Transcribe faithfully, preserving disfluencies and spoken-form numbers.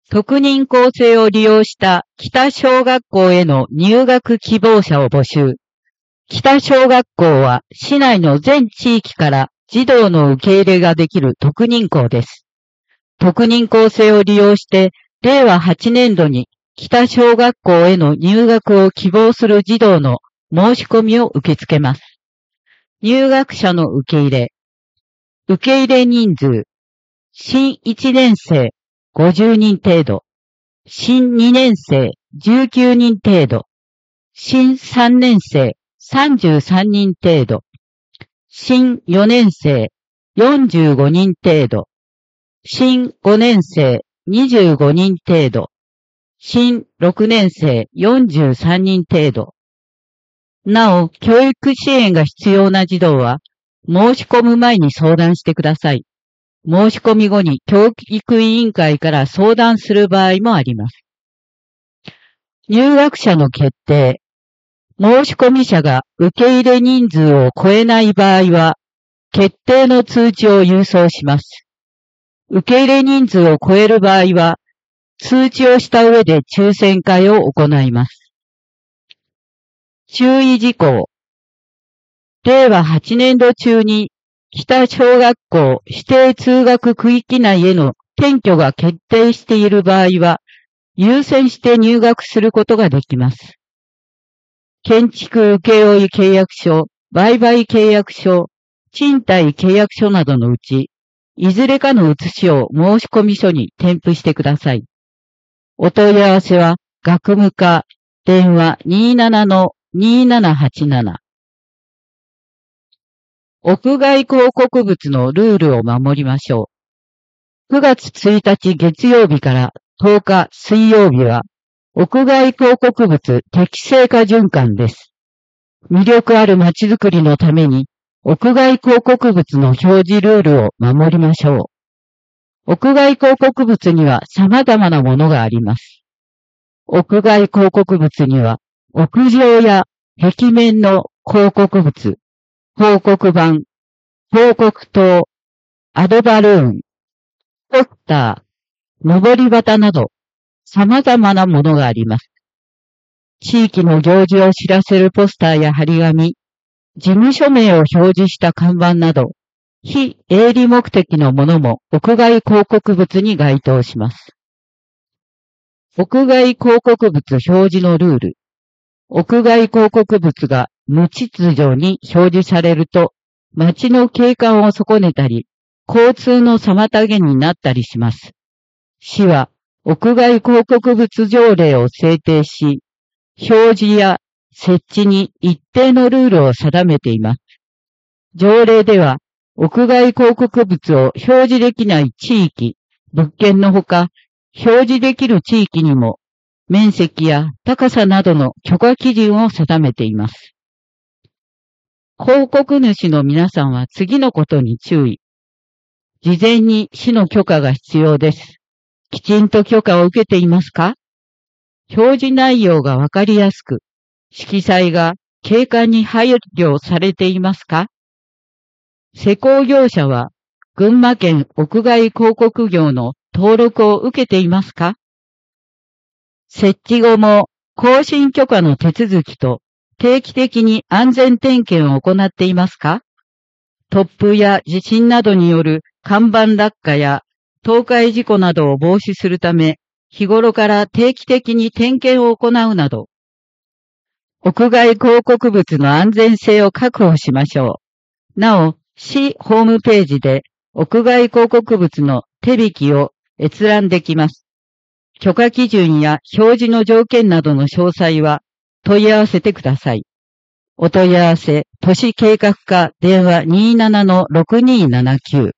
特認校制を利用した北小学校への入学希望者を募集。北小学校は市内の全地域から児童の受け入れができる特認校です。特認校制を利用してれいわはちねんどに北小学校への入学を希望する児童の申し込みを受け付けます。入学者の受け入れ。受け入れ人数。新いちねんせいごじゅうにん程度。新にねんせいじゅうきゅうにん程度。新さんねんせいさんじゅうさんにん程度。新よねんせいよんじゅうごにん程度。新ごねんせいにじゅうごにん程度。新ろくねんせいよんじゅうさんにん程度。なお、教育支援が必要な児童は、申し込む前に相談してください。申し込み後に教育委員会から相談する場合もあります。入学者の決定。申し込み者が受け入れ人数を超えない場合は、決定の通知を郵送します。受け入れ人数を超える場合は、通知をした上で抽選会を行います。注意事項。れいわはちねんど中に北小学校指定通学区域内への転居が決定している場合は、優先して入学することができます。建築請負契約書、売買契約書、賃貸契約書などのうち、いずれかの写しを申込書に添付してください。お問い合わせは、学務課、電話 にーななのにーななはちなな。屋外広告物のルールを守りましょう。くがつついたち月曜日からとおか水曜日は、屋外広告物適正化循環です。魅力ある街づくりのために、屋外広告物の表示ルールを守りましょう。屋外広告物には様々なものがあります。屋外広告物には、屋上や壁面の広告物、広告板、広告塔、アドバルーン、ポスター、登り旗など、様々なものがあります。地域の行事を知らせるポスターや張り紙、事務所名を表示した看板など、非営利目的のものも屋外広告物に該当します。屋外広告物表示のルール。屋外広告物が無秩序に表示されると、街の景観を損ねたり、交通の妨げになったりします。市は、屋外広告物条例を制定し、表示や設置に一定のルールを定めています。条例では、屋外広告物を表示できない地域、物件のほか、表示できる地域にも、面積や高さなどの許可基準を定めています。広告主の皆さんは次のことに注意。事前に市の許可が必要です。きちんと許可を受けていますか？表示内容がわかりやすく、色彩が景観に配慮されていますか？施工業者は群馬県屋外広告業の登録を受けていますか？設置後も更新許可の手続きと定期的に安全点検を行っていますか？突風や地震などによる看板落下や倒壊事故などを防止するため、日頃から定期的に点検を行うなど、屋外広告物の安全性を確保しましょう。なお、市ホームページで屋外広告物の手引きを閲覧できます。許可基準や表示の条件などの詳細は問い合わせてください。お問い合わせ、都市計画課電話 にーななのろくにーななきゅう